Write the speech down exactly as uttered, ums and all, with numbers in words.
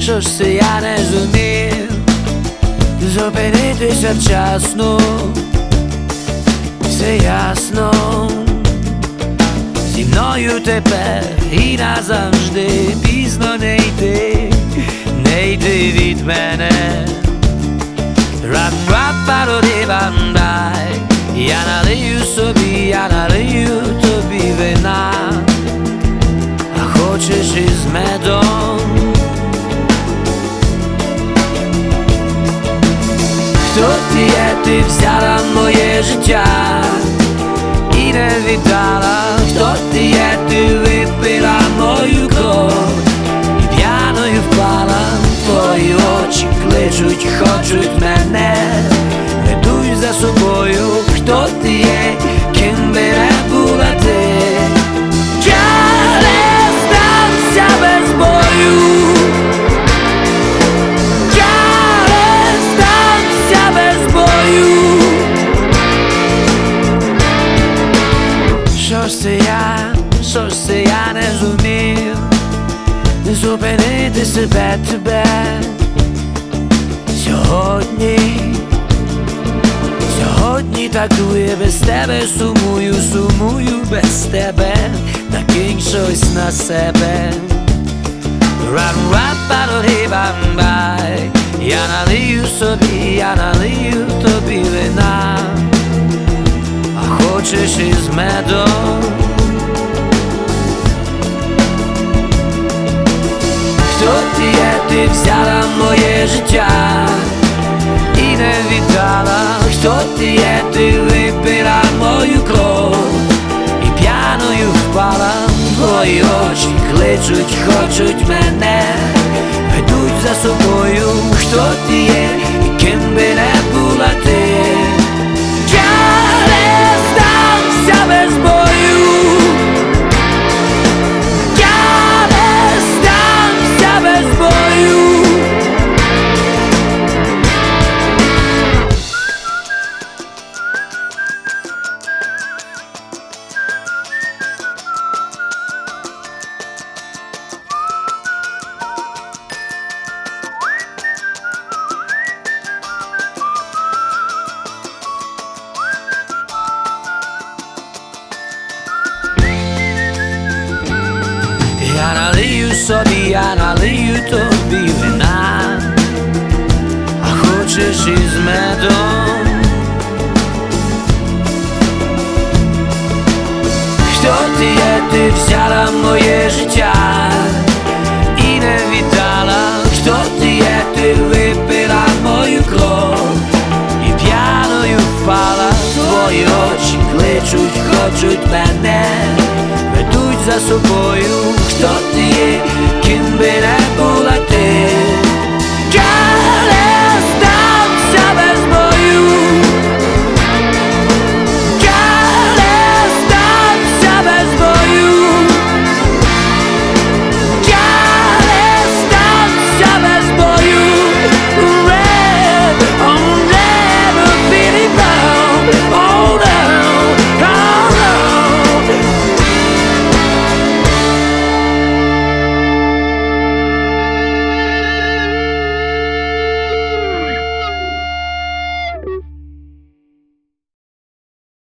що ж це я не зумів зупинитися вчасно, все ясно, зі мною тепер і назавжди пізно не йти, не йти від мене. Рап-рап-пароди-бандай, я налию собі, я налию тобі вина, а хочеш із медом. Хто ти є, ти взяла моє життя і не віддала. Хто ти є, ти випила мою кров і п'яною впала. Твої очі кличуть, хочуть мене, ведуть за собою. Хто ти є, ким би не була ти, я не здамся без бою. Що ж це я, що ж це я не зумів зупинити себе, тебе сьогодні, сьогодні так дує, без тебе сумую, сумую без тебе, накинь щось на себе. Рап-рап-пароди-бамбай, я налию собі, я налию тобі вина, а хочеш із медом. Хто ти є, ти взяла моє життя і не віддала. Хто ти є, ти випила мою кров і п'яною впала. Твої очі кличуть, хочуть мене, ведуть за собою. Хто ти є, і ким би не була ти, я не здамся без бою. Я не здамся без бою. Я налию собі, я налию тобі вина, а хочеш із медом. Хто ти є, ти взяла моє життя і не віддала. Хто ти є, ти випила мою кров і п'яною впала. Твої очі кличуть, хочуть мене, ведуть за собою. Хто ти є, ким би не була